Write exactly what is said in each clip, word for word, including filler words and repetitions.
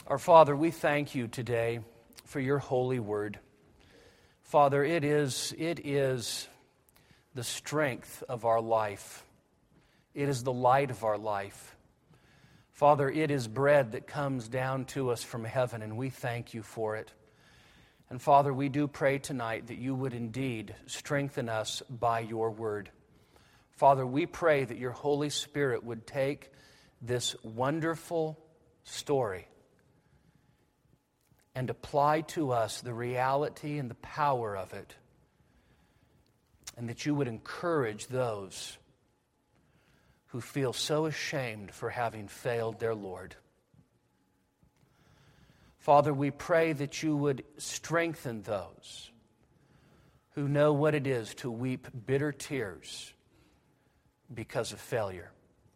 Our Father, we thank you today for your holy word. Father, it is, it is the strength of our life. It is the light of our life. Father, it is bread that comes down to us from heaven, and we thank you for it. And Father, we do pray tonight that you would indeed strengthen us by your word. Father, we pray that your Holy Spirit would take this wonderful story and apply to us the reality and the power of it, and that you would encourage those who feel so ashamed for having failed their Lord. Father, we pray that you would strengthen those who know what it is to weep bitter tears because of failure.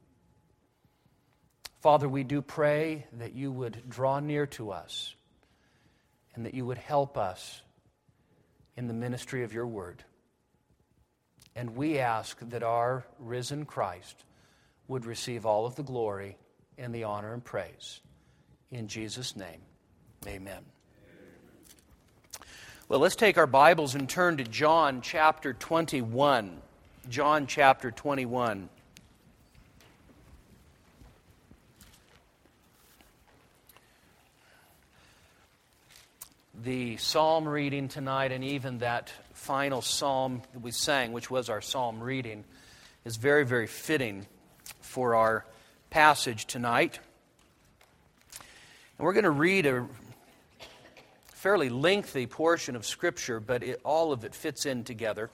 Father, we do pray that you would draw near to us and that you would help us in the ministry of your word. And we ask that our risen Christ would receive all of the glory and the honor and praise. In Jesus' name, amen. Well, let's take our Bibles and turn to John chapter twenty-one. John chapter twenty-one. The psalm reading tonight, and even that final psalm that we sang, which was our psalm reading, is very, very fitting for our passage tonight. And we're going to read a fairly lengthy portion of Scripture, but it, all of it fits in together.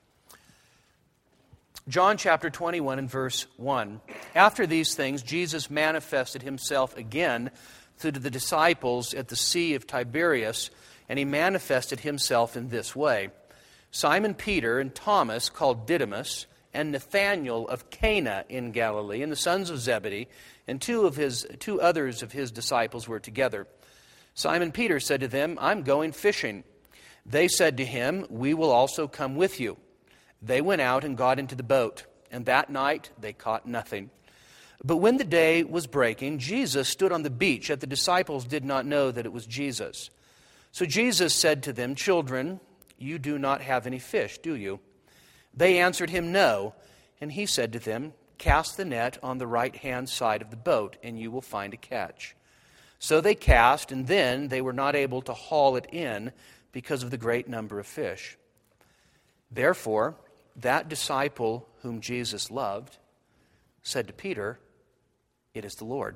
John chapter twenty-one and verse one. After these things, Jesus manifested himself again to the disciples at the Sea of Tiberias, and he manifested himself in this way. Simon Peter and Thomas, called Didymus, and Nathanael of Cana in Galilee, and the sons of Zebedee, and two of his two others of his disciples were together. Simon Peter said to them, "I'm going fishing." They said to him, "We will also come with you." They went out and got into the boat, and that night they caught nothing. But when the day was breaking, Jesus stood on the beach, yet the disciples did not know that it was Jesus. So Jesus said to them, "Children, you do not have any fish, do you?" They answered him, "No." And he said to them, "Cast the net on the right-hand side of the boat, and you will find a catch." So they cast, and then they were not able to haul it in because of the great number of fish. Therefore, that disciple whom Jesus loved said to Peter, "It is the Lord."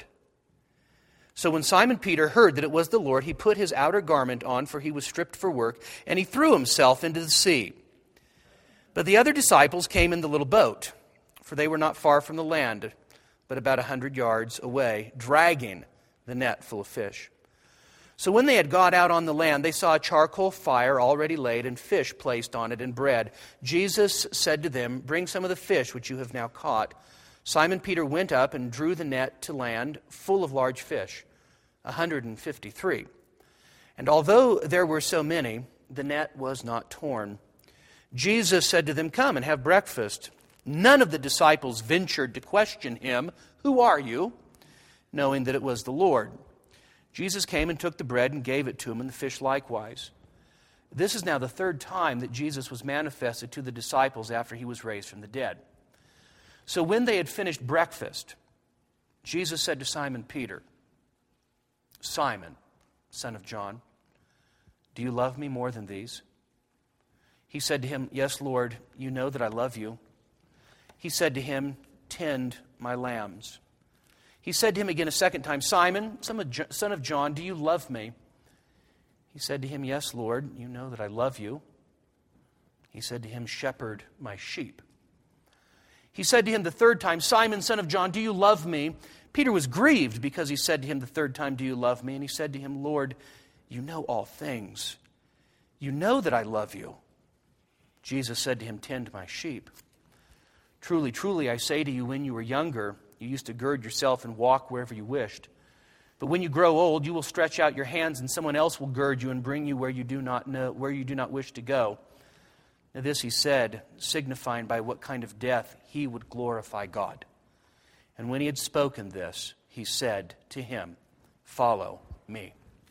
So when Simon Peter heard that it was the Lord, he put his outer garment on, for he was stripped for work, and he threw himself into the sea. But the other disciples came in the little boat, for they were not far from the land, but about a hundred yards away, dragging the net full of fish. So when they had got out on the land, they saw a charcoal fire already laid, and fish placed on it, and bread. Jesus said to them, "Bring some of the fish which you have now caught." Simon Peter went up and drew the net to land, full of large fish, a hundred and fifty-three. And although there were so many, the net was not torn. Jesus said to them, "Come and have breakfast." None of the disciples ventured to question him, "Who are you?" knowing that it was the Lord. Jesus came and took the bread and gave it to him, and the fish likewise. This is now the third time that Jesus was manifested to the disciples after he was raised from the dead. So when they had finished breakfast, Jesus said to Simon Peter, "Simon, son of John, do you love me more than these?" He said to him, "Yes, Lord, you know that I love you." He said to him, "Tend my lambs." He said to him again a second time, "Simon, son of John, do you love me?" He said to him, "Yes, Lord, you know that I love you." He said to him, "Shepherd my sheep." He said to him the third time, "Simon, son of John, do you love me?" Peter was grieved because he said to him the third time, "Do you love me?" And he said to him, "Lord, you know all things. You know that I love you." Jesus said to him, "Tend my sheep. Truly, truly, I say to you, when you were younger, you used to gird yourself and walk wherever you wished. But when you grow old, you will stretch out your hands, and someone else will gird you and bring you where you do not know, where you do not wish to go." Now this he said, signifying by what kind of death he would glorify God. And when he had spoken this, he said to him, "Follow me.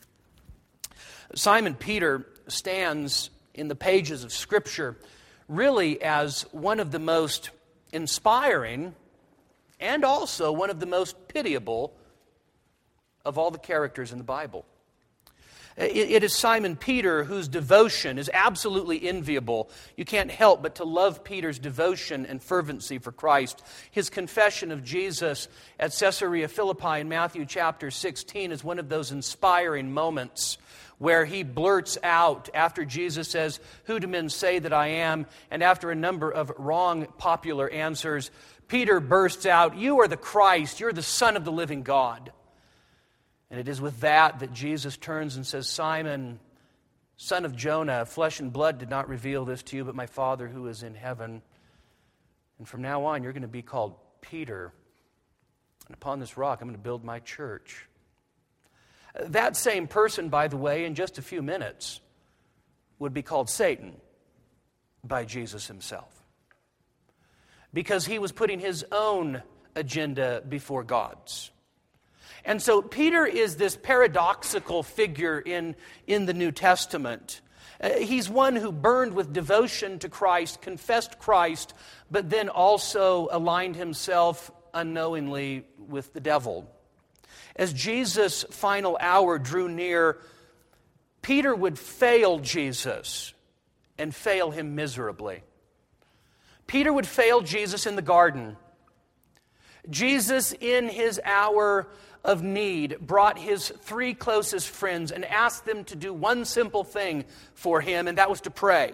Simon Peter stands in the pages of Scripture really as one of the most inspiring and also one of the most pitiable of all the characters in the Bible. It is Simon Peter whose devotion is absolutely enviable. You can't help but to love Peter's devotion and fervency for Christ. His confession of Jesus at Caesarea Philippi in Matthew chapter sixteen is one of those inspiring moments where he blurts out after Jesus says, "Who do men say that I am?" And after a number of wrong popular answers, Peter bursts out, "You are the Christ, you're the Son of the living God." And it is with that that Jesus turns and says, "Simon, son of Jonah, flesh and blood did not reveal this to you, but my Father who is in heaven. And from now on, you're going to be called Peter. And upon this rock, I'm going to build my church." That same person, by the way, in just a few minutes, would be called Satan by Jesus himself. Because he was putting his own agenda before God's. And so Peter is this paradoxical figure in, in the New Testament. Uh, he's one who burned with devotion to Christ, confessed Christ, but then also aligned himself unknowingly with the devil. As Jesus' final hour drew near, Peter would fail Jesus and fail him miserably. Peter would fail Jesus in the garden. Jesus, in his hour of need, brought his three closest friends and asked them to do one simple thing for him, and that was to pray.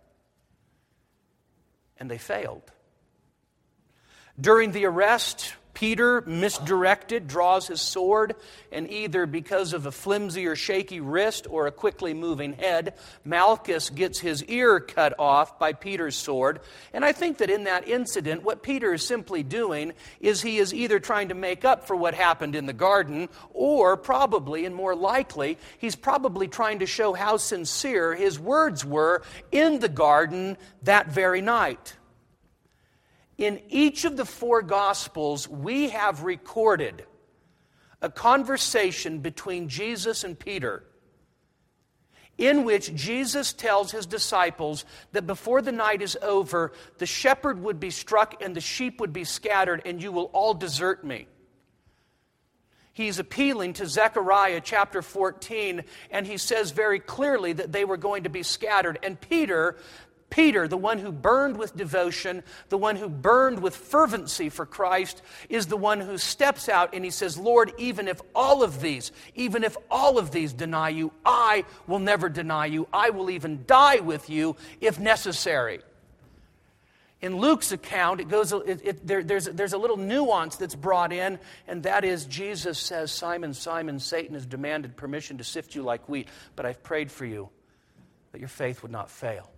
And they failed. During the arrest, Peter, misdirected, draws his sword, and either because of a flimsy or shaky wrist or a quickly moving head, Malchus gets his ear cut off by Peter's sword. And I think that in that incident, what Peter is simply doing is he is either trying to make up for what happened in the garden, or probably, and more likely, he's probably trying to show how sincere his words were in the garden that very night. In each of the four Gospels, we have recorded a conversation between Jesus and Peter in which Jesus tells his disciples that before the night is over, the shepherd would be struck and the sheep would be scattered, and you will all desert me. He's appealing to Zechariah chapter fourteen, and he says very clearly that they were going to be scattered. And Peter... Peter, the one who burned with devotion, the one who burned with fervency for Christ, is the one who steps out and he says, "Lord, even if all of these, even if all of these deny you, I will never deny you. I will even die with you if necessary." In Luke's account, it goes. It, it, there, there's, there's a little nuance that's brought in, and that is Jesus says, "Simon, Simon, Satan has demanded permission to sift you like wheat, but I've prayed for you that your faith would not fail."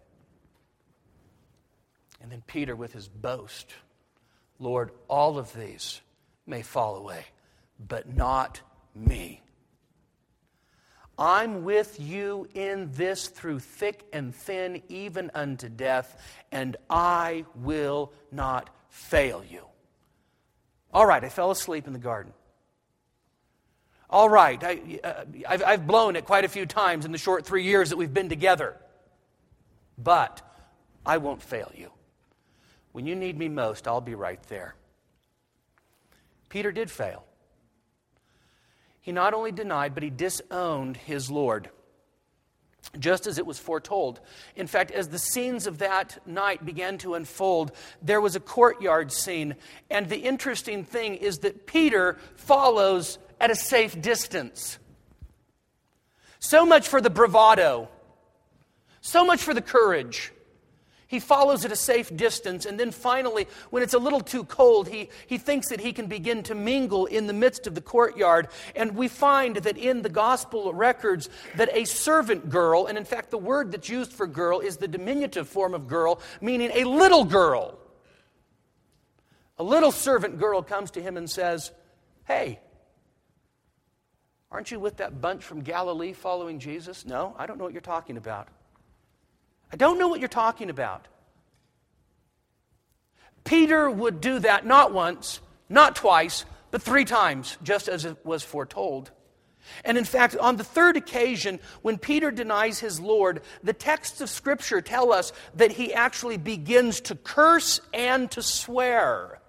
And then Peter with his boast, "Lord, all of these may fall away, but not me. I'm with you in this through thick and thin, even unto death, and I will not fail you." All right, I fell asleep in the garden. All right, I, uh, I've, I've blown it quite a few times in the short three years that we've been together. But I won't fail you. When you need me most, I'll be right there. Peter did fail. He not only denied, but he disowned his Lord, just as it was foretold. In fact, as the scenes of that night began to unfold, there was a courtyard scene. And the interesting thing is that Peter follows at a safe distance. So much for the bravado. So much for the courage. He follows at a safe distance, and then finally, when it's a little too cold, he, he thinks that he can begin to mingle in the midst of the courtyard. And we find that in the gospel records that a servant girl, and in fact the word that's used for girl is the diminutive form of girl, meaning a little girl. A little servant girl comes to him and says, "Hey, aren't you with that bunch from Galilee following Jesus?" "No, I don't know what you're talking about." I don't know what you're talking about. Peter would do that not once, not twice, but three times, just as it was foretold. And in fact, on the third occasion, when Peter denies his Lord, the texts of Scripture tell us that he actually begins to curse and to swear.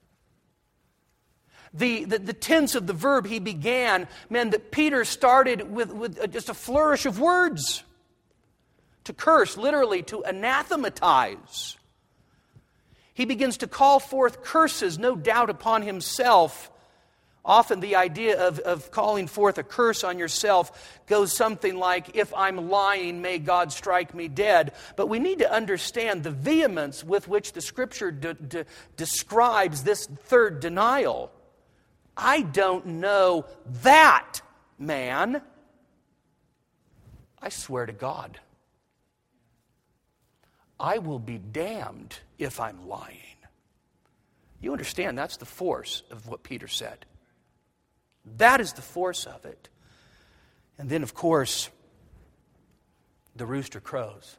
The, the, the tense of the verb he began meant that Peter started with, with just a flourish of words. To curse, literally to anathematize. He begins to call forth curses, no doubt upon himself. Often the idea of, of calling forth a curse on yourself goes something like, if I'm lying, may God strike me dead. But we need to understand the vehemence with which the Scripture de- de- describes this third denial. I don't know that man. I swear to God, I will be damned if I'm lying. You understand, that's the force of what Peter said. That is the force of it. And then, of course, the rooster crows.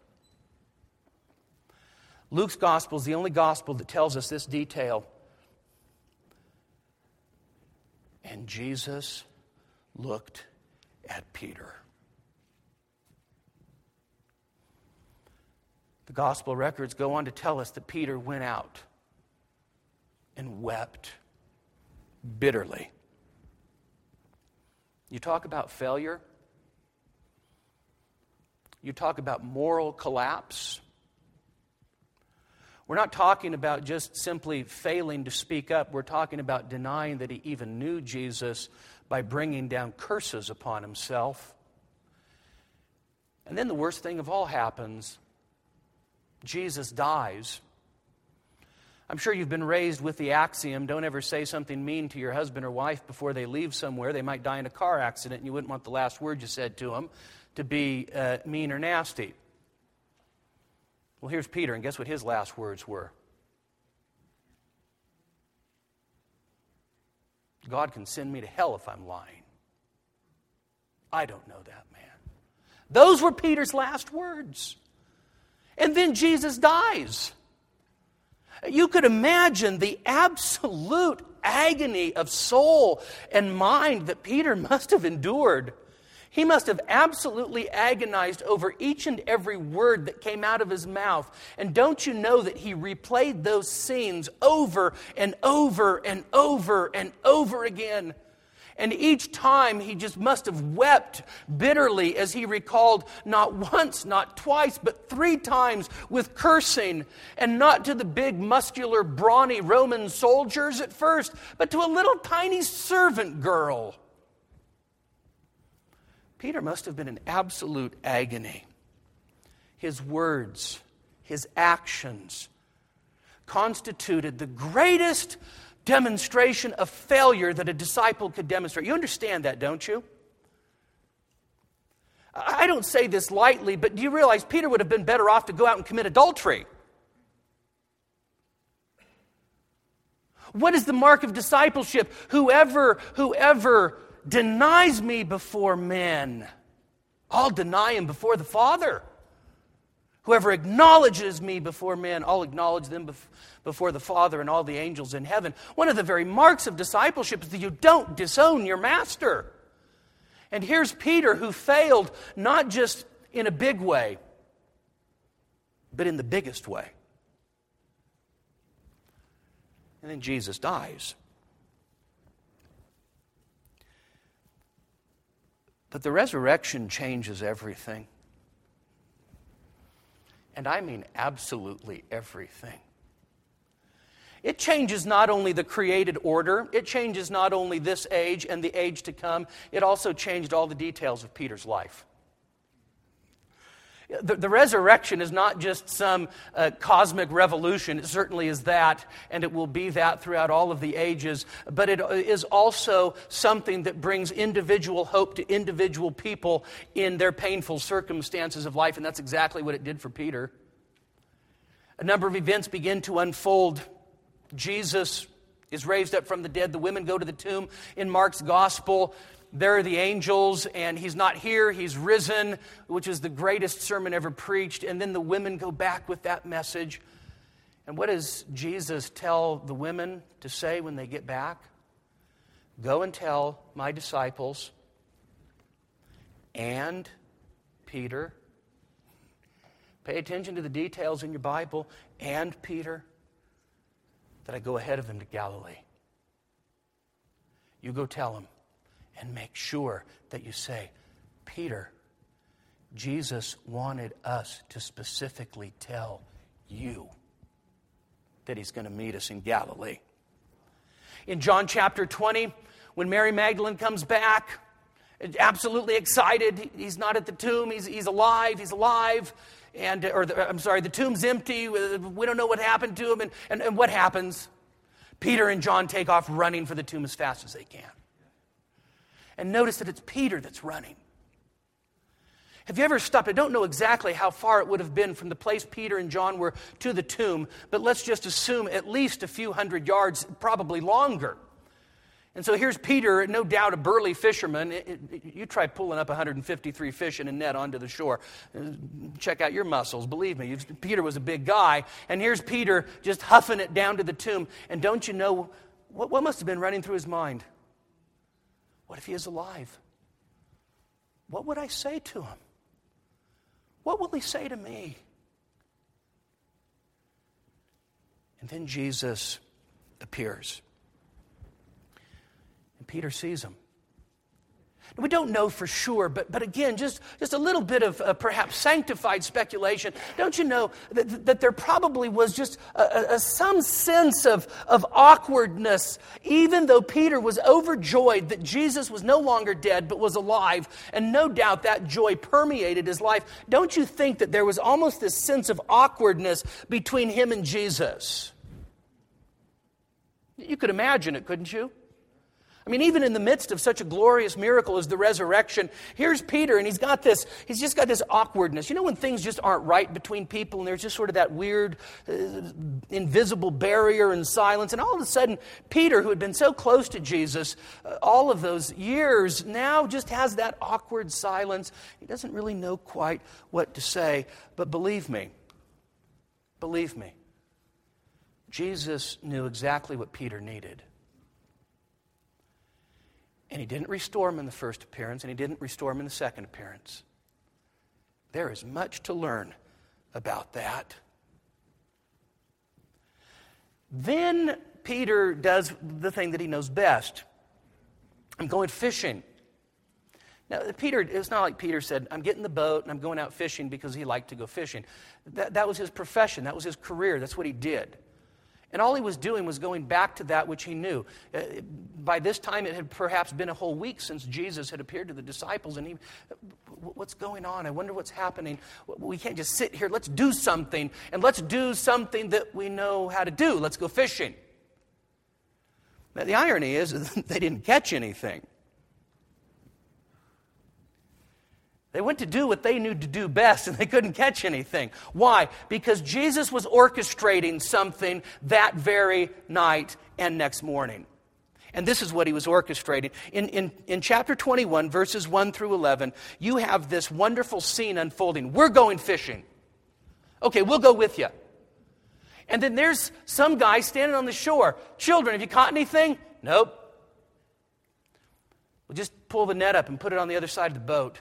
Luke's gospel is the only gospel that tells us this detail. And Jesus looked at Peter. The gospel records go on to tell us that Peter went out and wept bitterly. You talk about failure. You talk about moral collapse. We're not talking about just simply failing to speak up. We're talking about denying that he even knew Jesus by bringing down curses upon himself. And then the worst thing of all happens. Jesus dies. I'm sure you've been raised with the axiom, don't ever say something mean to your husband or wife before they leave somewhere. They might die in a car accident and you wouldn't want the last word you said to them to be uh, mean or nasty. Well, here's Peter, and guess what his last words were? God can send me to hell if I'm lying. I don't know that man. Those were Peter's last words. And then Jesus dies. You could imagine the absolute agony of soul and mind that Peter must have endured. He must have absolutely agonized over each and every word that came out of his mouth. And don't you know that he replayed those scenes over and over and over and over again? And each time he just must have wept bitterly as he recalled not once, not twice, but three times with cursing. And not to the big, muscular, brawny Roman soldiers at first, but to a little tiny servant girl. Peter must have been in absolute agony. His words, his actions constituted the greatest demonstration of failure that a disciple could demonstrate. You understand that, don't you? I don't say this lightly, but do you realize Peter would have been better off to go out and commit adultery? What is the mark of discipleship? Whoever, whoever denies me before men, I'll deny him before the Father. Whoever acknowledges me before men, I'll acknowledge them bef- before the Father and all the angels in heaven. One of the very marks of discipleship is that you don't disown your master. And here's Peter, who failed not just in a big way, but in the biggest way. And then Jesus dies. But the resurrection changes everything. And I mean absolutely everything. It changes not only the created order, it changes not only this age and the age to come, it also changed all the details of Peter's life. The, the resurrection is not just some uh, cosmic revolution. It certainly is that, and it will be that throughout all of the ages. But it is also something that brings individual hope to individual people in their painful circumstances of life, and that's exactly what it did for Peter. A number of events begin to unfold. Jesus is raised up from the dead. The women go to the tomb in Mark's gospel. There are the angels, and he's not here, he's risen, which is the greatest sermon ever preached. And then the women go back with that message. And what does Jesus tell the women to say when they get back? Go and tell my disciples and Peter. Pay attention to the details in your Bible. And Peter, that I go ahead of him to Galilee. You go tell him and make sure that you say, Peter, Jesus wanted us to specifically tell you that he's going to meet us in Galilee. In John chapter twenty, when Mary Magdalene comes back, absolutely excited, he's not at the tomb, he's, he's alive, he's alive, and or the, I'm sorry, the tomb's empty, we don't know what happened to him, and, and, and what happens? Peter and John take off running for the tomb as fast as they can. And notice that it's Peter that's running. Have you ever stopped? I don't know exactly how far it would have been from the place Peter and John were to the tomb, but let's just assume at least a few hundred yards, probably longer. And so here's Peter, no doubt a burly fisherman. It, it, you try pulling up one hundred fifty-three fish in a net onto the shore. Check out your muscles. Believe me, Peter was a big guy. And here's Peter just huffing it down to the tomb. And don't you know, what, what must have been running through his mind? What if he is alive? What would I say to him? What will he say to me? And then Jesus appears. And Peter sees him. We don't know for sure, but, but again, just, just a little bit of uh, perhaps sanctified speculation. Don't you know that, that there probably was just a, a, some sense of, of awkwardness, even though Peter was overjoyed that Jesus was no longer dead but was alive, and no doubt that joy permeated his life. Don't you think that there was almost this sense of awkwardness between him and Jesus? You could imagine it, couldn't you? I mean, even in the midst of such a glorious miracle as the resurrection, here's Peter, and he's got this, he's just got this awkwardness. You know when things just aren't right between people, and there's just sort of that weird, uh, invisible barrier and silence, and all of a sudden, Peter, who had been so close to Jesus uh, all of those years, now just has that awkward silence. He doesn't really know quite what to say, but believe me, believe me, Jesus knew exactly what Peter needed. And he didn't restore him in the first appearance, and he didn't restore him in the second appearance. There is much to learn about that. Then Peter does the thing that he knows best. I'm going fishing. Now, Peter, it's not like Peter said, I'm getting the boat and I'm going out fishing because he liked to go fishing. That, that was his profession. That was his career. That's what he did. And all he was doing was going back to that which he knew. Uh, by this time, it had perhaps been a whole week since Jesus had appeared to the disciples. And he, what's going on? I wonder what's happening. We can't just sit here. Let's do something. And let's do something that we know how to do. Let's go fishing. Now, the irony is they didn't catch anything. They went to do what they knew to do best, and they couldn't catch anything. Why? Because Jesus was orchestrating something that very night and next morning. And this is what he was orchestrating. In, in, in chapter twenty-one, verses one through eleven, you have this wonderful scene unfolding. We're going fishing. Okay, we'll go with you. And then there's some guy standing on the shore. Children, have you caught anything? Nope. We'll just pull the net up and put it on the other side of the boat.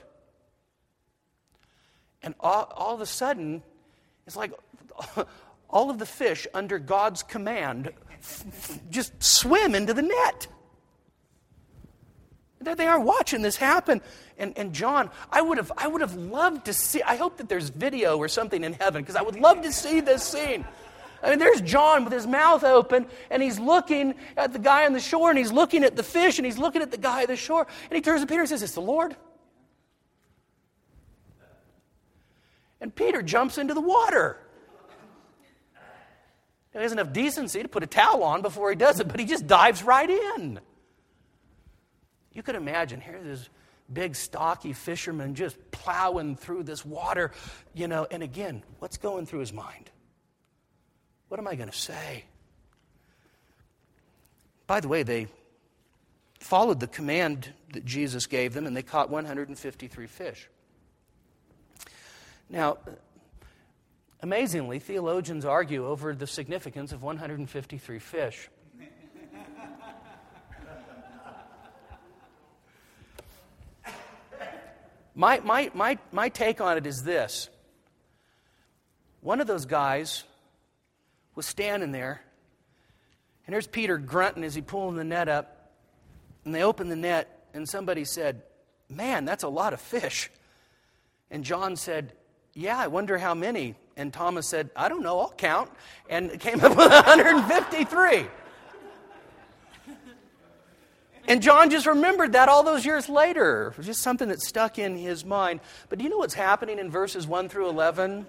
And all, all of a sudden, it's like all of the fish under God's command just swim into the net. There they are watching this happen. And, and John, I would have I would have loved to see, I hope that there's video or something in heaven, because I would love to see this scene. I mean, there's John with his mouth open, and he's looking at the guy on the shore, and he's looking at the fish, and he's looking at the guy at the shore, and he turns to Peter and says, "It's the Lord." And Peter jumps into the water. He has enough decency to put a towel on before he does it, but he just dives right in. You could imagine, here's this big, stocky fisherman just plowing through this water, you know, and again, what's going through his mind? What am I going to say? By the way, they followed the command that Jesus gave them, and they caught one hundred fifty-three fish. Now, amazingly, theologians argue over the significance of one hundred fifty-three fish. My, my, my, my take on it is this. One of those guys was standing there, and there's Peter grunting as he pulling the net up, and they opened the net, and somebody said, "Man, that's a lot of fish." And John said, "Yeah, I wonder how many." And Thomas said, "I don't know, I'll count," and came up with one hundred fifty-three. And John just remembered that all those years later. It was just something that stuck in his mind. But do you know what's happening in verses one through eleven?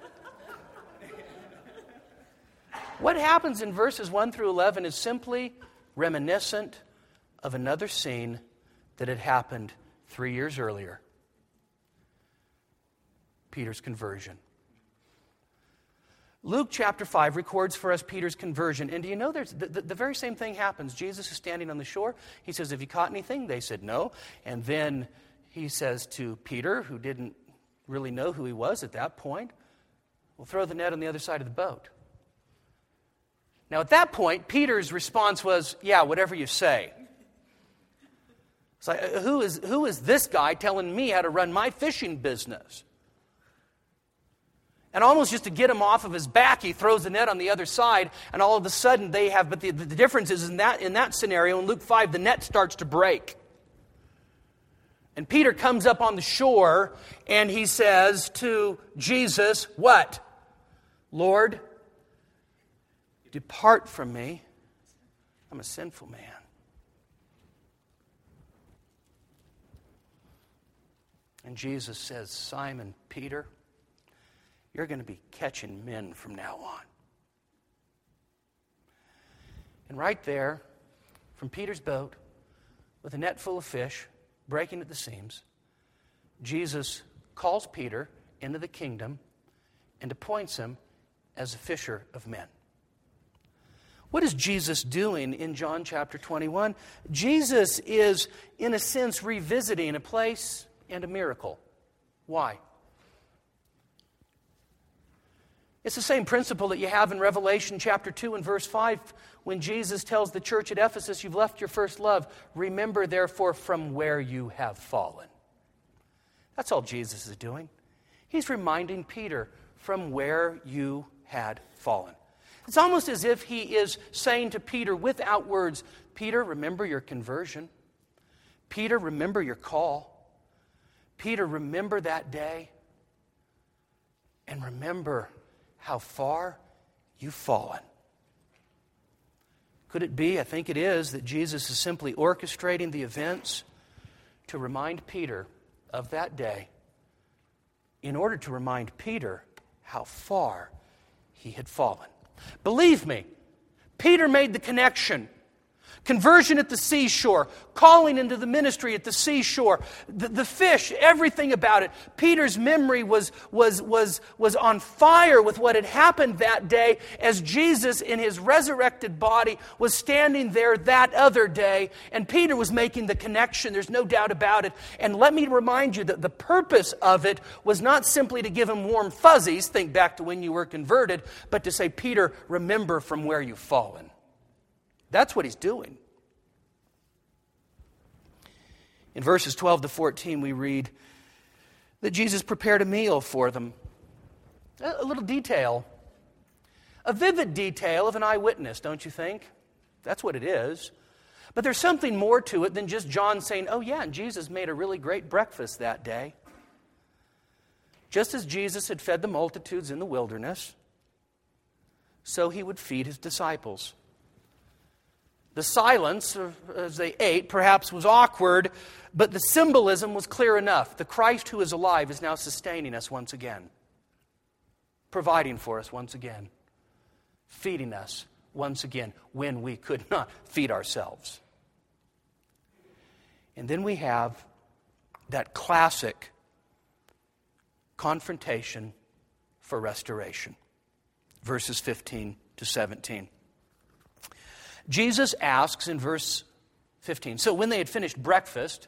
What happens in verses one through eleven is simply reminiscent of another scene that had happened three years earlier. Peter's conversion. Luke chapter five records for us Peter's conversion. And do you know there's the, the, the very same thing happens? Jesus is standing on the shore. He says, "Have you caught anything?" They said, "No." And then he says to Peter, who didn't really know who he was at that point, "We'll throw the net on the other side of the boat." Now at that point, Peter's response was, "Yeah, whatever you say." It's like, who is, who is this guy telling me how to run my fishing business? And almost just to get him off of his back, he throws the net on the other side, and all of a sudden they have, but the, the difference is in that, in that scenario, in Luke five, the net starts to break. And Peter comes up on the shore, and he says to Jesus, what? "Lord, depart from me. I'm a sinful man." And Jesus says, "Simon, Peter, you're going to be catching men from now on." And right there, from Peter's boat, with a net full of fish, breaking at the seams, Jesus calls Peter into the kingdom and appoints him as a fisher of men. What is Jesus doing in John chapter twenty-one? Jesus is, in a sense, revisiting a place and a miracle. Why? It's the same principle that you have in Revelation chapter two and verse five when Jesus tells the church at Ephesus, "You've left your first love. Remember, therefore, from where you have fallen." That's all Jesus is doing. He's reminding Peter from where you had fallen. It's almost as if he is saying to Peter without words, "Peter, remember your conversion. Peter, remember your call. Peter, remember that day. And remember how far you've fallen." Could it be, I think it is, that Jesus is simply orchestrating the events to remind Peter of that day in order to remind Peter how far he had fallen? Believe me, Peter made the connection. Conversion at the seashore, calling into the ministry at the seashore, the, the fish, everything about it. Peter's memory was, was, was, was on fire with what had happened that day as Jesus in his resurrected body was standing there that other day. And Peter was making the connection, there's no doubt about it. And let me remind you that the purpose of it was not simply to give him warm fuzzies, think back to when you were converted, but to say, "Peter, remember from where you've fallen." That's what he's doing. In verses twelve to fourteen, we read that Jesus prepared a meal for them. A little detail. A vivid detail of an eyewitness, don't you think? That's what it is. But there's something more to it than just John saying, "Oh yeah, and Jesus made a really great breakfast that day." Just as Jesus had fed the multitudes in the wilderness, so he would feed his disciples. The silence as they ate perhaps was awkward, but the symbolism was clear enough. The Christ who is alive is now sustaining us once again, providing for us once again, feeding us once again when we could not feed ourselves. And then we have that classic confrontation for restoration. Verses fifteen to seventeen. Jesus asks in verse fifteen, so when they had finished breakfast,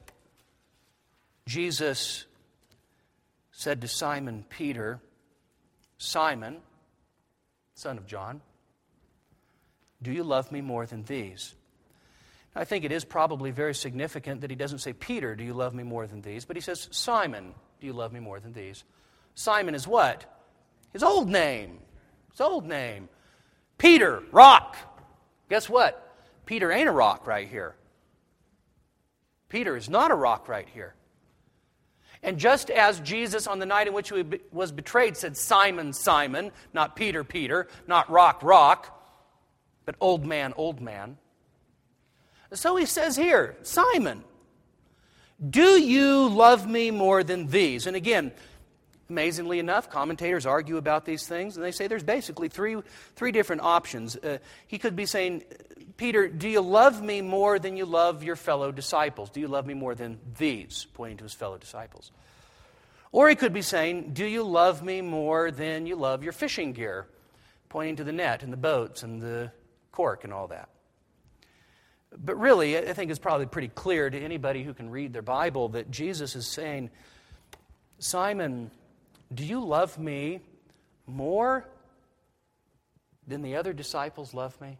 Jesus said to Simon Peter, "Simon, son of John, do you love me more than these?" I think it is probably very significant that he doesn't say, Peter, do you love me more than these? But he says, Simon, do you love me more than these? Simon is what? His old name. His old name. Peter, rock. Guess what? Peter ain't a rock right here. Peter is not a rock right here. And just as Jesus on the night in which he was betrayed said, Simon, Simon, not Peter, Peter, not rock, rock, but old man, old man. So he says here, Simon, do you love me more than these? And again, amazingly enough, commentators argue about these things, and they say there's basically three, three different options. Uh, he could be saying, Peter, do you love me more than you love your fellow disciples? Do you love me more than these? Pointing to his fellow disciples. Or he could be saying, do you love me more than you love your fishing gear? Pointing to the net and the boats and the cork and all that. But really, I think it's probably pretty clear to anybody who can read their Bible that Jesus is saying, Simon, do you love me more than the other disciples love me?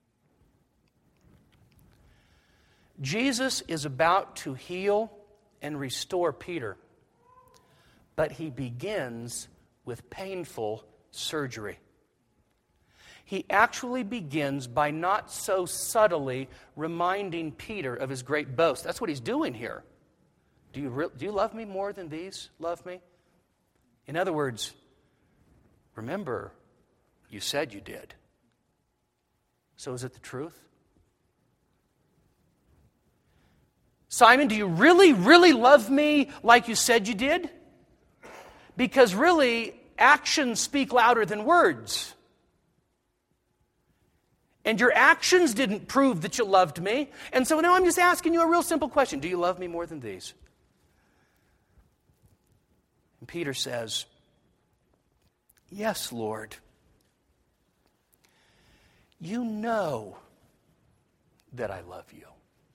Jesus is about to heal and restore Peter, but he begins with painful surgery. He actually begins by not so subtly reminding Peter of his great boast. That's what he's doing here. Do you, re- do you love me more than these love me? In other words, remember, you said you did. So is it the truth? Simon, do you really, really love me like you said you did? Because really, actions speak louder than words. And your actions didn't prove that you loved me. And so now I'm just asking you a real simple question. Do you love me more than these? And Peter says, yes, Lord. You know that I love you.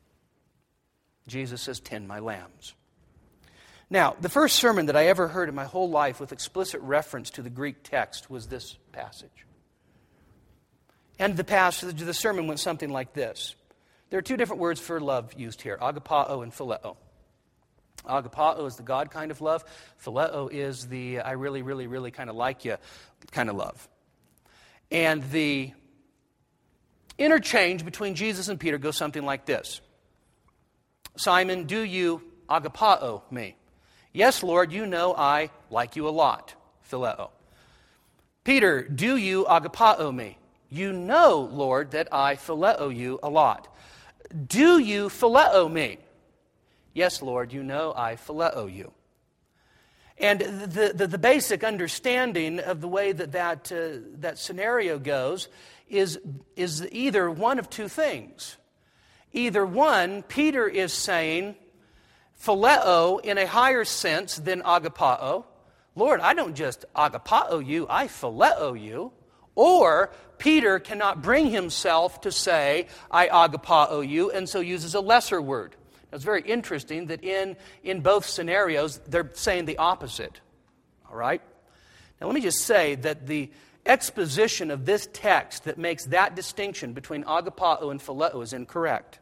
Jesus says, tend my lambs. Now, the first sermon that I ever heard in my whole life with explicit reference to the Greek text was this passage. And the passage, the sermon went something like this. There are two different words for love used here, agapao and phileo. Agapao is the God kind of love. Phileo is the I really, really, really kind of like you kind of love. And the interchange between Jesus and Peter goes something like this. Simon, do you agapao me? Yes, Lord, you know I like you a lot. Phileo. Peter, do you agapao me? You know, Lord, that I phileo you a lot. Do you phileo me? Yes, Lord, you know I phileo you. And the, the, the basic understanding of the way that that, uh, that scenario goes is, is either one of two things. Either one, Peter is saying phileo in a higher sense than agapao. Lord, I don't just agapao you, I phileo you. Or Peter cannot bring himself to say, I agapao you, and so uses a lesser word. Now, it's very interesting that in, in both scenarios, they're saying the opposite. All right? Now, let me just say that the exposition of this text that makes that distinction between agapao and phileo is incorrect.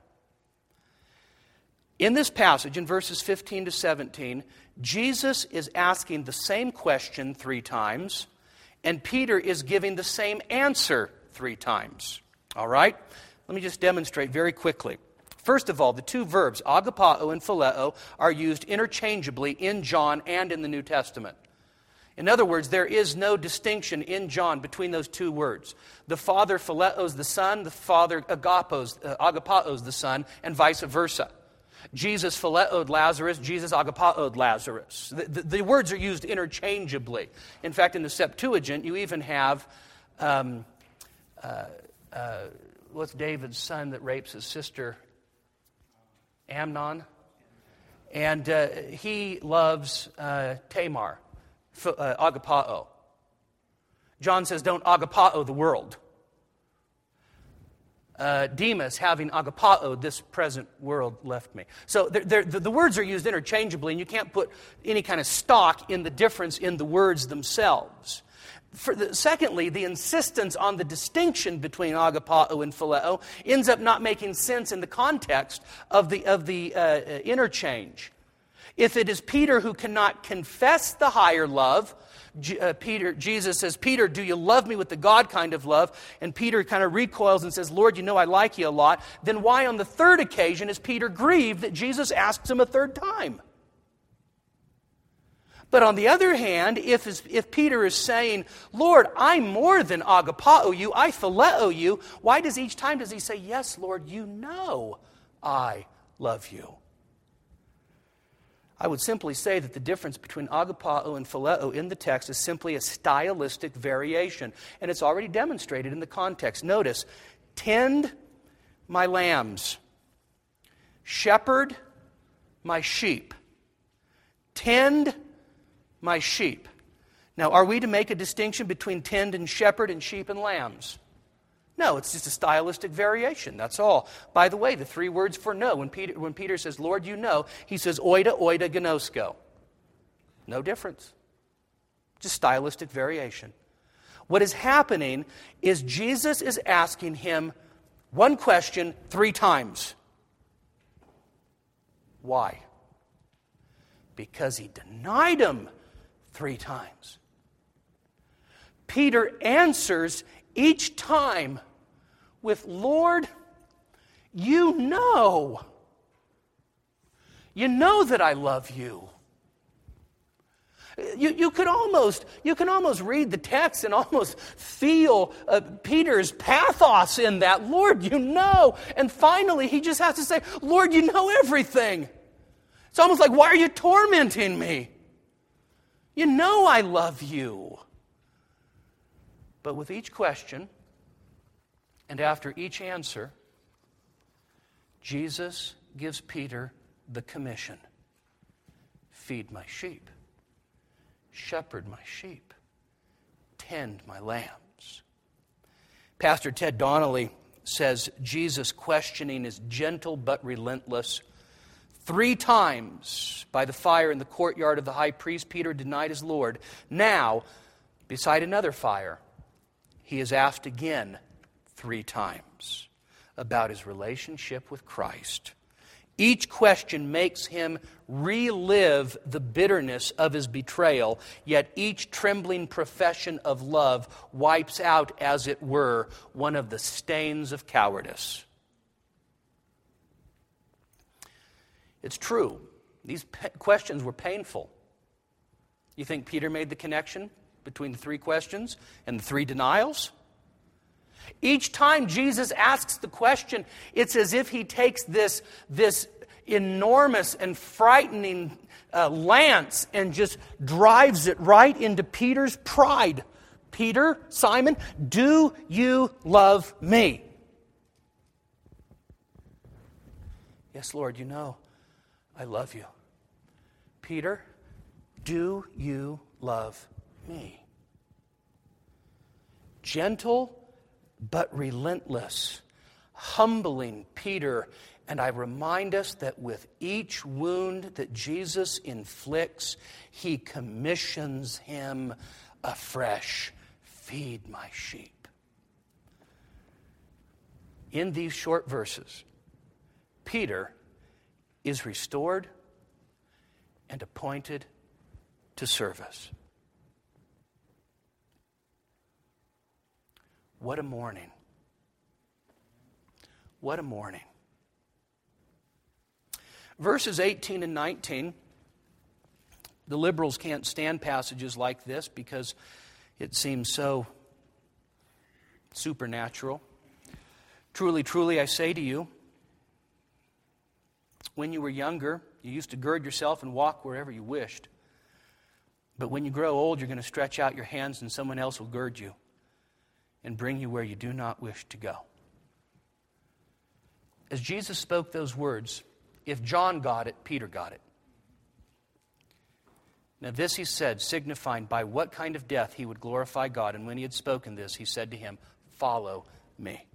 In this passage, in verses fifteen to seventeen, Jesus is asking the same question three times, and Peter is giving the same answer three times. All right? Let me just demonstrate very quickly. First of all, the two verbs, agapao and phileo, are used interchangeably in John and in the New Testament. In other words, there is no distinction in John between those two words. The Father phileos the Son, the Father agapos, uh, agapaos the Son, and vice versa. Jesus phileoed Lazarus, Jesus agapaoed Lazarus. The, the, the words are used interchangeably. In fact, in the Septuagint, you even have, um, uh, uh, what's David's son that rapes his sister? Amnon. And uh, he loves uh, Tamar, uh, agapao. John says, don't agapao the world. Uh, Demas, having agapao, this present world left me. So they're, they're, the, the words are used interchangeably, and you can't put any kind of stock in the difference in the words themselves. For the, secondly, the insistence on the distinction between agapao and phileo ends up not making sense in the context of the, of the uh, interchange. If it is Peter who cannot confess the higher love, G- uh, Peter, Jesus says, Peter, do you love me with the God kind of love? And Peter kind of recoils and says, Lord, you know I like you a lot. Then why on the third occasion is Peter grieved that Jesus asks him a third time? But on the other hand, if, if Peter is saying, Lord, I more than agapao you, I phileo you, why does each time does he say, yes, Lord, you know I love you? I would simply say that the difference between agapao and phileo in the text is simply a stylistic variation. And it's already demonstrated in the context. Notice, tend my lambs, shepherd my sheep, tend my sheep. Now, are we to make a distinction between tend and shepherd and sheep and lambs? No, it's just a stylistic variation, that's all. By the way, the three words for know, when Peter, when Peter says, Lord, you know, he says, oida, oida, gnosko. No difference. Just stylistic variation. What is happening is Jesus is asking him one question three times. Why? Because he denied him three times. Peter answers each time with, Lord, you know. You know that I love you. You, you could almost you can almost read the text and almost feel uh, Peter's pathos in that. Lord, you know. And finally, he just has to say, Lord, you know everything. It's almost like, why are you tormenting me? You know I love you. But with each question, and after each answer, Jesus gives Peter the commission. Feed my sheep. Shepherd my sheep. Tend my lambs. Pastor Ted Donnelly says Jesus' questioning is gentle but relentless. Three times by the fire in the courtyard of the high priest, Peter denied his Lord. Now, beside another fire, he is asked again three times about his relationship with Christ. Each question makes him relive the bitterness of his betrayal, yet each trembling profession of love wipes out, as it were, one of the stains of cowardice. It's true. These pe- questions were painful. You think Peter made the connection between the three questions and the three denials? Each time Jesus asks the question, it's as if he takes this, this enormous and frightening uh, lance and just drives it right into Peter's pride. Peter, Simon, do you love me? Yes, Lord, you know I love you. Peter, do you love me? Gentle but relentless, humbling Peter. And I remind us that with each wound that Jesus inflicts, he commissions him afresh. Feed my sheep. In these short verses, Peter is restored and appointed to service. What a morning. What a morning. Verses eighteen and nineteen, the liberals can't stand passages like this because it seems so supernatural. Truly, truly, I say to you, when you were younger, you used to gird yourself and walk wherever you wished. But when you grow old, you're going to stretch out your hands and someone else will gird you and bring you where you do not wish to go. As Jesus spoke those words, if John got it, Peter got it. Now this he said, signifying by what kind of death he would glorify God. And when he had spoken this, he said to him, follow me.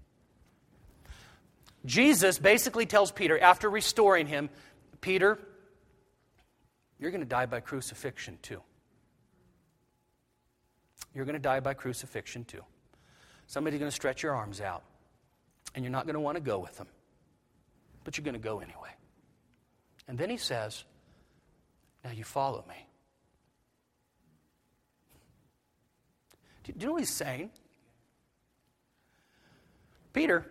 Jesus basically tells Peter, after restoring him, Peter, you're going to die by crucifixion too. You're going to die by crucifixion too. Somebody's going to stretch your arms out, and you're not going to want to go with them. But you're going to go anyway. And then he says, now you follow me. Do you know what he's saying? Peter,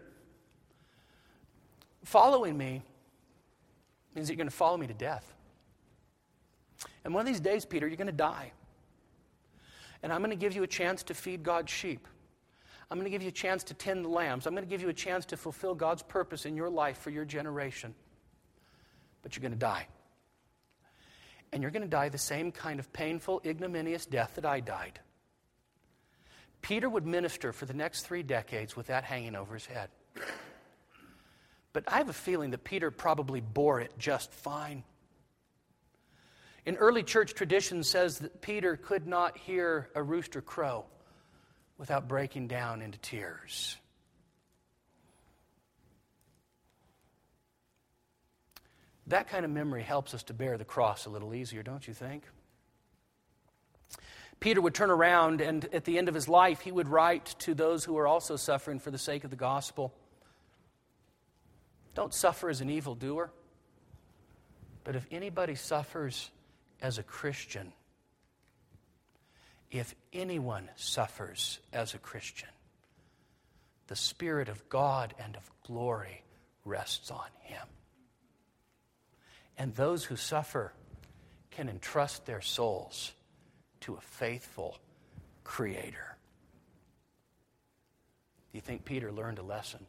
following me means that you're going to follow me to death. And one of these days, Peter, you're going to die. And I'm going to give you a chance to feed God's sheep. I'm going to give you a chance to tend the lambs. I'm going to give you a chance to fulfill God's purpose in your life for your generation. But you're going to die. And you're going to die the same kind of painful, ignominious death that I died. Peter would minister for the next three decades with that hanging over his head. But I have a feeling that Peter probably bore it just fine. In early church tradition says that Peter could not hear a rooster crow without breaking down into tears. That kind of memory helps us to bear the cross a little easier, don't you think? Peter would turn around, and at the end of his life, he would write to those who are also suffering for the sake of the gospel. Don't suffer as an evildoer, but if anybody suffers as a Christian, if anyone suffers as a Christian, the Spirit of God and of glory rests on him. And those who suffer can entrust their souls to a faithful Creator. Do you think Peter learned a lesson?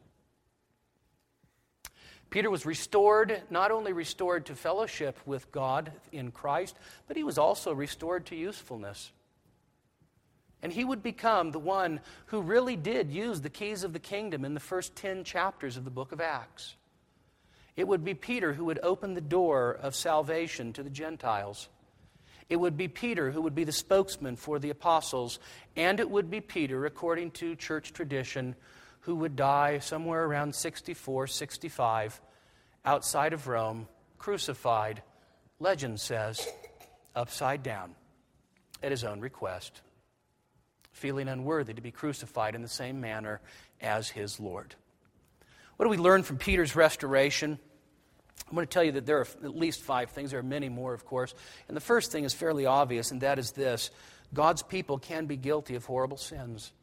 Peter was restored, not only restored to fellowship with God in Christ, but he was also restored to usefulness. And he would become the one who really did use the keys of the kingdom in the first ten chapters of the book of Acts. It would be Peter who would open the door of salvation to the Gentiles. It would be Peter who would be the spokesman for the apostles. And it would be Peter, according to church tradition, who would die somewhere around sixty-four, sixty-five, outside of Rome, crucified, legend says, upside down, at his own request, feeling unworthy to be crucified in the same manner as his Lord. What do we learn from Peter's restoration? I'm going to tell you that there are at least five things. There are many more, of course. And the first thing is fairly obvious, and that is this: God's people can be guilty of horrible sins.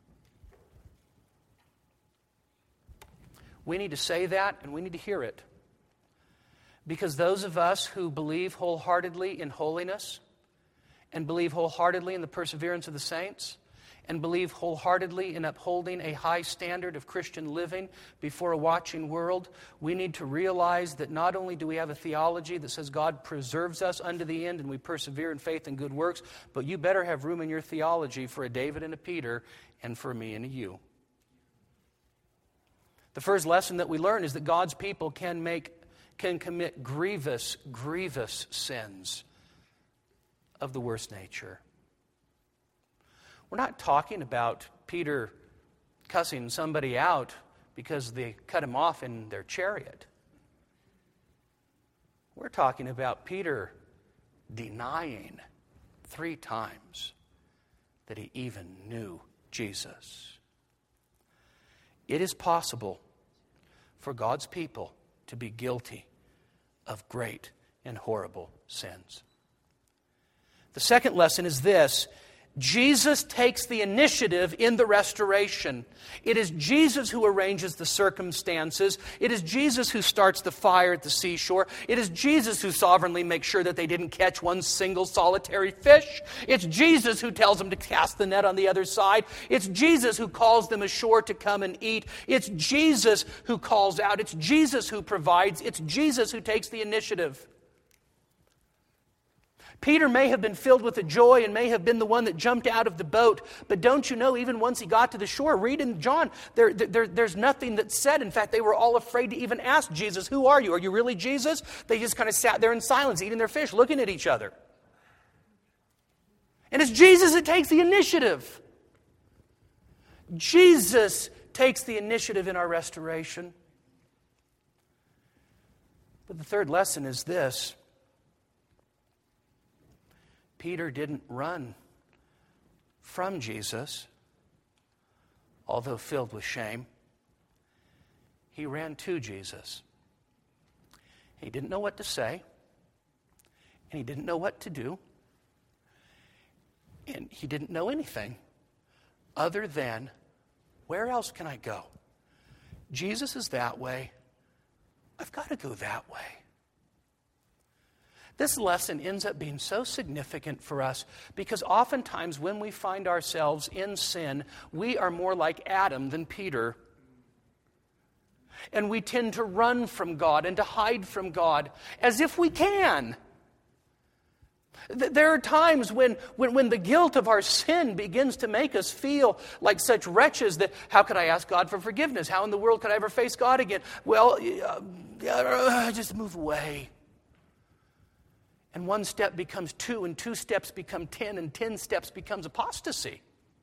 We need to say that, and we need to hear it. Because those of us who believe wholeheartedly in holiness, and believe wholeheartedly in the perseverance of the saints, and believe wholeheartedly in upholding a high standard of Christian living before a watching world, we need to realize that not only do we have a theology that says God preserves us unto the end and we persevere in faith and good works, but you better have room in your theology for a David and a Peter and for me and a you. The first lesson that we learn is that God's people can make, can commit grievous, grievous sins of the worst nature. We're not talking about Peter cussing somebody out because they cut him off in their chariot. We're talking about Peter denying three times that he even knew Jesus. It is possible for God's people to be guilty of great and horrible sins. The second lesson is this: Jesus takes the initiative in the restoration. It is Jesus who arranges the circumstances. It is Jesus who starts the fire at the seashore. It is Jesus who sovereignly makes sure that they didn't catch one single solitary fish. It's Jesus who tells them to cast the net on the other side. It's Jesus who calls them ashore to come and eat. It's Jesus who calls out. It's Jesus who provides. It's Jesus who takes the initiative. Peter may have been filled with a joy and may have been the one that jumped out of the boat. But don't you know, even once he got to the shore, read in John, there, there, there's nothing that's said. In fact, they were all afraid to even ask Jesus, "Who are you? Are you really Jesus?" They just kind of sat there in silence, eating their fish, looking at each other. And it's Jesus that takes the initiative. Jesus takes the initiative in our restoration. But the third lesson is this: Peter didn't run from Jesus, although filled with shame. He ran to Jesus. He didn't know what to say, and he didn't know what to do, and he didn't know anything other than, where else can I go? Jesus is that way. I've got to go that way. This lesson ends up being so significant for us because oftentimes when we find ourselves in sin, we are more like Adam than Peter. And we tend to run from God and to hide from God as if we can. There are times when, when, when the guilt of our sin begins to make us feel like such wretches that, how could I ask God for forgiveness? How in the world could I ever face God again? Well, uh, just move away. And one step becomes two, and two steps become ten, and ten steps becomes apostasy.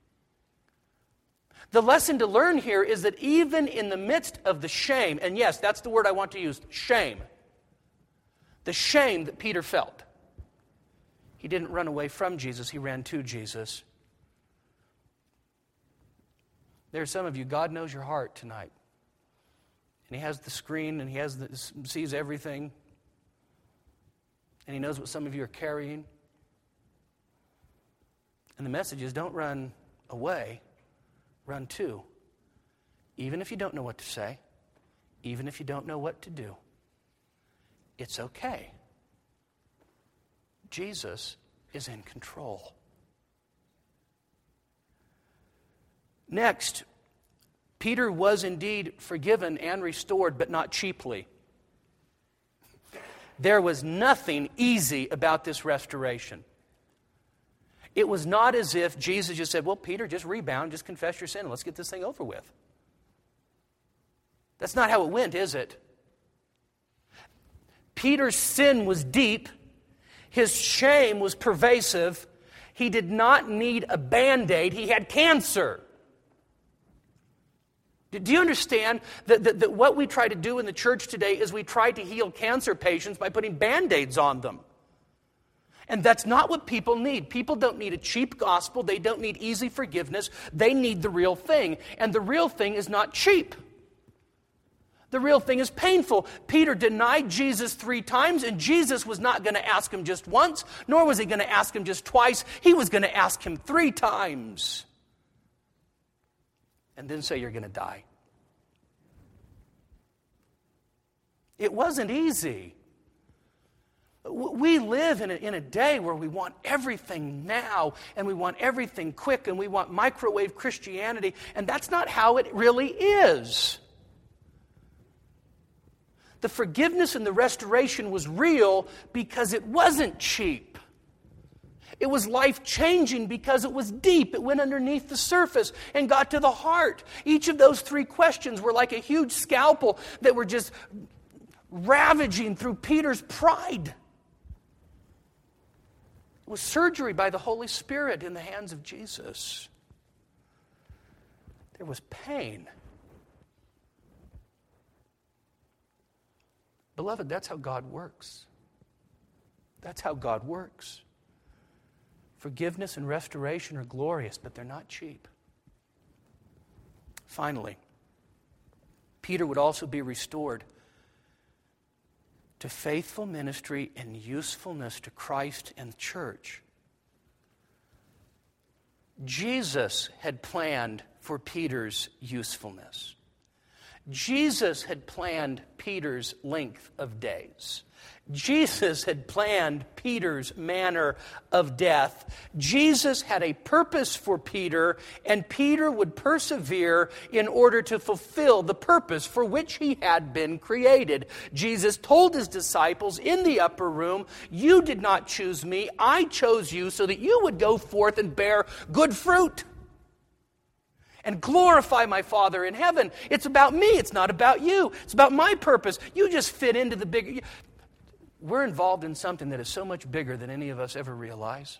The lesson to learn here is that even in the midst of the shame, and yes, that's the word I want to use, shame. The shame that Peter felt. He didn't run away from Jesus, he ran to Jesus. There are some of you, God knows your heart tonight. And he has the screen, and he has the, sees everything. And he knows what some of you are carrying. And the message is, don't run away, run to. Even if you don't know what to say, even if you don't know what to do, it's okay. Jesus is in control. Next, Peter was indeed forgiven and restored, but not cheaply. There was nothing easy about this restoration. It was not as if Jesus just said, well, Peter, just rebound, just confess your sin, and let's get this thing over with. That's not how it went, is it? Peter's sin was deep. His shame was pervasive. He did not need a Band-Aid. He had cancer. Do you understand that, that, that what we try to do in the church today is we try to heal cancer patients by putting Band-Aids on them? And that's not what people need. People don't need a cheap gospel. They don't need easy forgiveness. They need the real thing. And the real thing is not cheap. The real thing is painful. Peter denied Jesus three times, and Jesus was not going to ask him just once, nor was he going to ask him just twice. He was going to ask him three times. And then say, you're going to die. It wasn't easy. We live in a, in a day where we want everything now, and we want everything quick, and we want microwave Christianity, and that's not how it really is. The forgiveness and the restoration was real because it wasn't cheap. It was life-changing because it was deep. It went underneath the surface and got to the heart. Each of those three questions were like a huge scalpel that were just ravaging through Peter's pride. It was surgery by the Holy Spirit in the hands of Jesus. There was pain. Beloved, that's how God works. That's how God works. Forgiveness and restoration are glorious, but they're not cheap. Finally, Peter would also be restored to faithful ministry and usefulness to Christ and the church. Jesus had planned for Peter's usefulness. Jesus had planned Peter's length of days. Jesus had planned Peter's manner of death. Jesus had a purpose for Peter, and Peter would persevere in order to fulfill the purpose for which he had been created. Jesus told his disciples in the upper room, "You did not choose me, I chose you so that you would go forth and bear good fruit and glorify my Father in heaven." It's about me. It's not about you. It's about my purpose. You just fit into the bigger... We're involved in something that is so much bigger than any of us ever realize.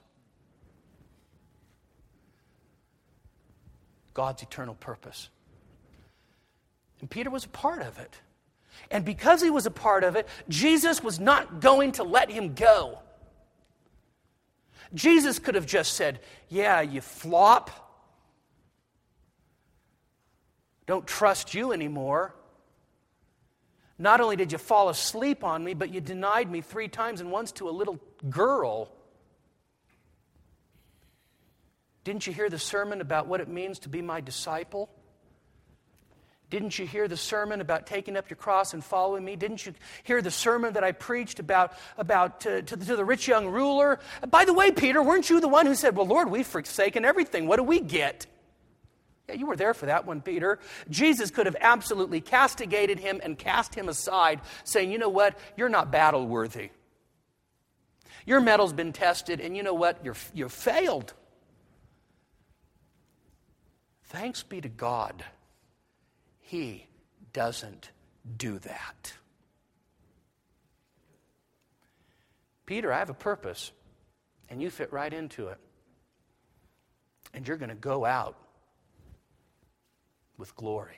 God's eternal purpose. And Peter was a part of it. And because he was a part of it, Jesus was not going to let him go. Jesus could have just said, yeah, you flop. Don't trust you anymore. Not only did you fall asleep on me, but you denied me three times and once to a little girl. Didn't you hear the sermon about what it means to be my disciple? Didn't you hear the sermon about taking up your cross and following me? Didn't you hear the sermon that I preached about, about to, to, to the rich young ruler? By the way, Peter, weren't you the one who said, well, Lord, we've forsaken everything. What do we get? Yeah, you were there for that one, Peter. Jesus could have absolutely castigated him and cast him aside, saying, you know what? You're not battle worthy. Your metal's been tested, and you know what? You're, you've failed. Thanks be to God, He doesn't do that. Peter, I have a purpose, and you fit right into it. And you're going to go out with glory.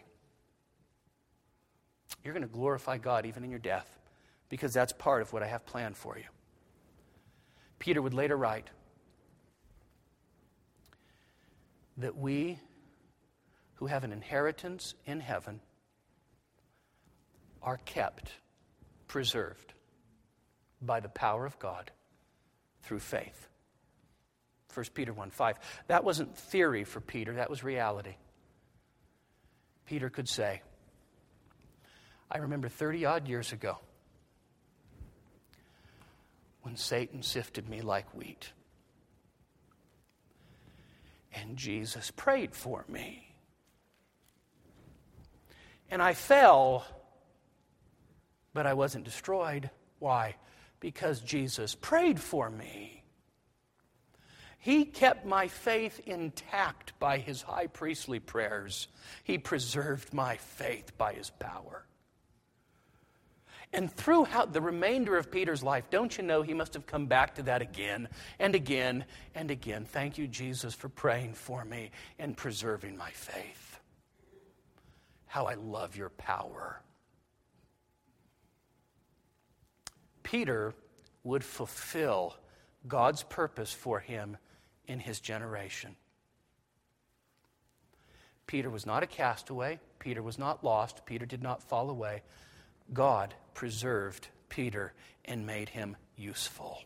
You're going to glorify God even in your death, because that's part of what I have planned for you. Peter would later write that we who have an inheritance in heaven are kept, preserved by the power of God through faith. First Peter one five. That wasn't theory for Peter, that was reality. Peter could say, I remember thirty-odd years ago when Satan sifted me like wheat. And Jesus prayed for me. And I fell, but I wasn't destroyed. Why? Because Jesus prayed for me. He kept my faith intact by His high priestly prayers. He preserved my faith by His power. And throughout the remainder of Peter's life, don't you know he must have come back to that again and again and again. Thank you, Jesus, for praying for me and preserving my faith. How I love your power. Peter would fulfill God's purpose for him in his generation. Peter was not a castaway. Peter was not lost. Peter did not fall away. God preserved Peter and made him useful.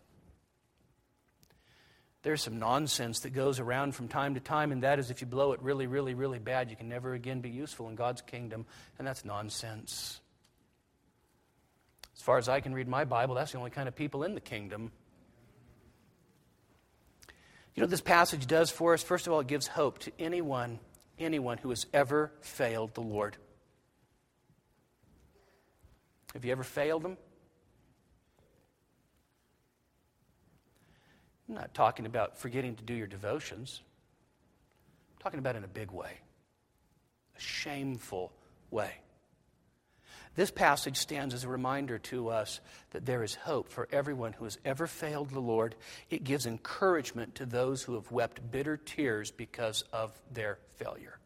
There's some nonsense that goes around from time to time, and that is if you blow it really, really, really bad, you can never again be useful in God's kingdom, and that's nonsense. As far as I can read my Bible, that's the only kind of people in the kingdom. You know what this passage does for us? First of all, it gives hope to anyone, anyone who has ever failed the Lord. Have you ever failed Him? I'm not talking about forgetting to do your devotions. I'm talking about in a big way, a shameful way. This passage stands as a reminder to us that there is hope for everyone who has ever failed the Lord. It gives encouragement to those who have wept bitter tears because of their failure.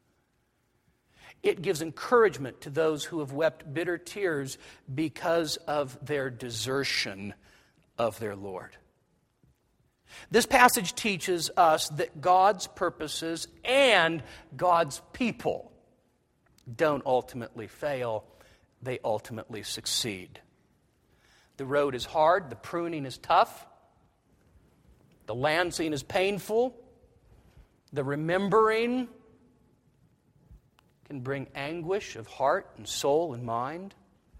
It gives encouragement to those who have wept bitter tears because of their desertion of their Lord. This passage teaches us that God's purposes and God's people don't ultimately fail. They ultimately succeed. The road is hard, the pruning is tough, the lancing is painful, the remembering can bring anguish of heart and soul and mind.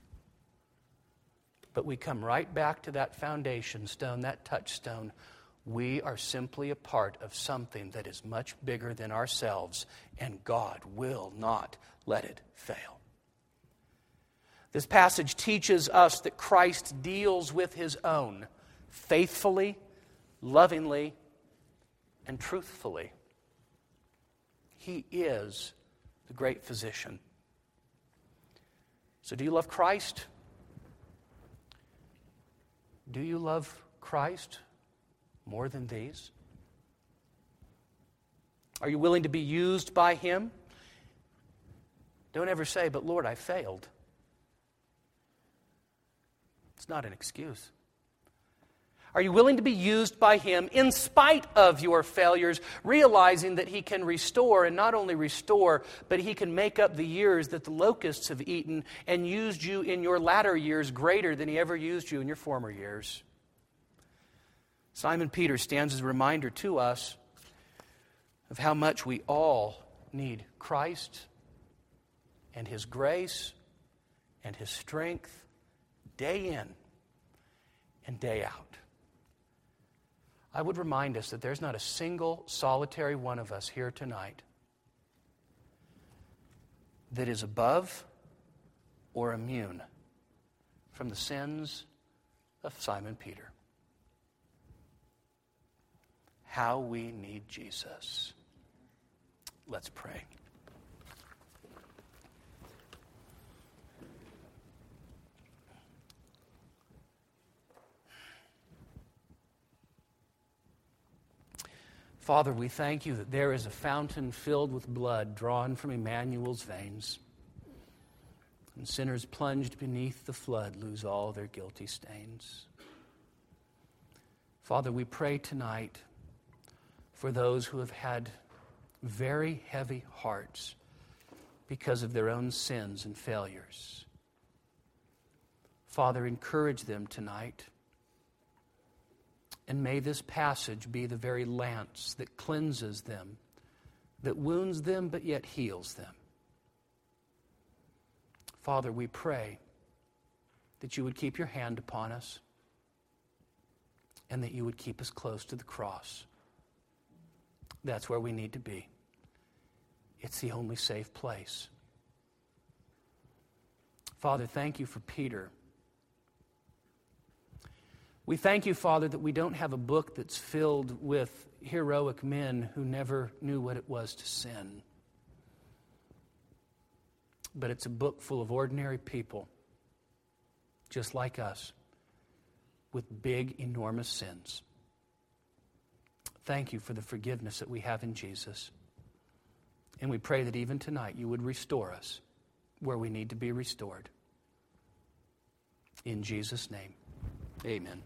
But we come right back to that foundation stone, that touchstone. We are simply a part of something that is much bigger than ourselves, and God will not let it fail. This passage teaches us that Christ deals with His own faithfully, lovingly, and truthfully. He is the great physician. So do you love Christ? Do you love Christ more than these? Are you willing to be used by Him? Don't ever say, but Lord, I failed. It's not an excuse. Are you willing to be used by Him in spite of your failures, realizing that He can restore, and not only restore, but He can make up the years that the locusts have eaten and used you in your latter years greater than He ever used you in your former years? Simon Peter stands as a reminder to us of how much we all need Christ and His grace and His strength day in and day out. I would remind us that there's not a single solitary one of us here tonight that is above or immune from the sins of Simon Peter. How we need Jesus. Let's pray. Father, we thank you that there is a fountain filled with blood drawn from Emmanuel's veins, and sinners plunged beneath the flood lose all their guilty stains. Father, we pray tonight for those who have had very heavy hearts because of their own sins and failures. Father, encourage them tonight. And may this passage be the very lance that cleanses them, that wounds them but yet heals them. Father, we pray that you would keep your hand upon us and that you would keep us close to the cross. That's where we need to be. It's the only safe place. Father, thank you for Peter. We thank you, Father, that we don't have a book that's filled with heroic men who never knew what it was to sin. But it's a book full of ordinary people, just like us, with big, enormous sins. Thank you for the forgiveness that we have in Jesus. And we pray that even tonight you would restore us where we need to be restored. In Jesus' name, amen.